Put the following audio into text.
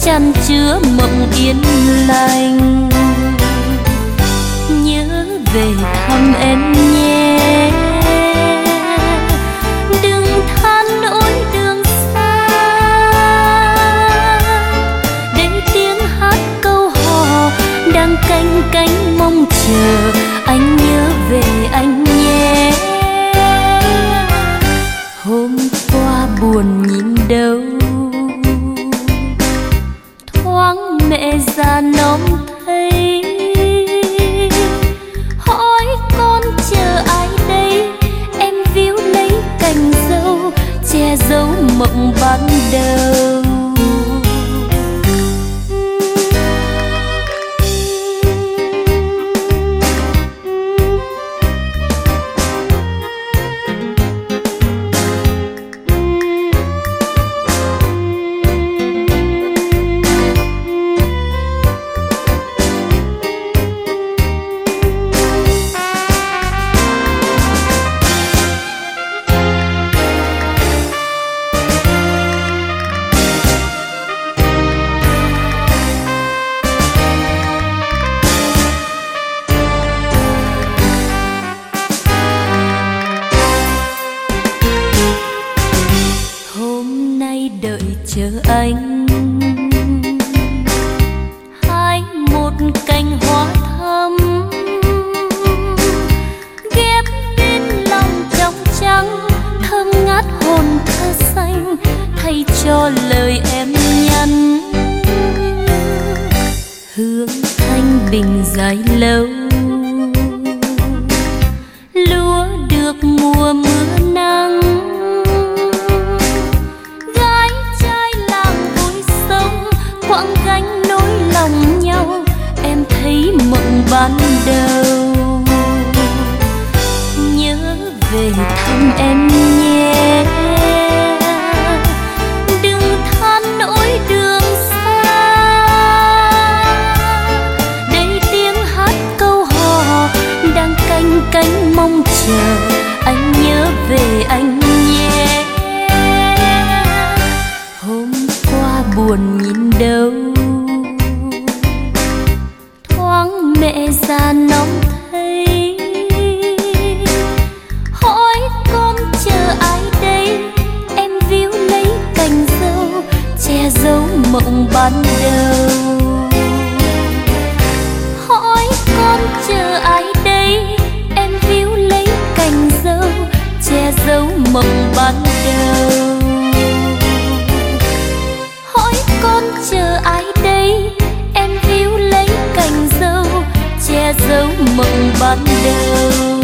chan chứa mộng yên lành. Nhớ về thăm em nhé, đừng than nỗi đường xa, để tiếng hát câu hò đang canh cánh mong chờ. Anh nhớ về anh nhé. Hôm qua buồn nhìn đâu, thoáng mẹ già nóm thấy, hỏi con chờ ai đây. Em víu lấy cành dâu, che giấu mộng ban đầu. Đợi chờ anh, hái một cành hoa thắm, ghép bên lòng trong trắng, thơm ngát hồn thơ xanh, thay cho lời em nhắn. Hương thanh bình dài lâu, lúa được mùa mưa nắng, quãng gánh nỗi lòng nhau. Em thấy mộng ban đầu, nhớ về thăm em nhé, đừng than nỗi đường xa, đây tiếng hát câu hò đang canh cánh mong chờ. Anh nhớ về anh nhé. Hôm qua buồn nhìn đâu, thoáng mẹ già nóm thấy, hỏi con chờ ai đây. Em víu lấy cành dâu, che giấu mộng ban đầu. Hỏi con chờ ai đây. Em víu lấy cành dâu, che giấu mộng ban đầu. Con chờ ai đây. Em víu lấy cành dâu, che giấu mộng ban đầu.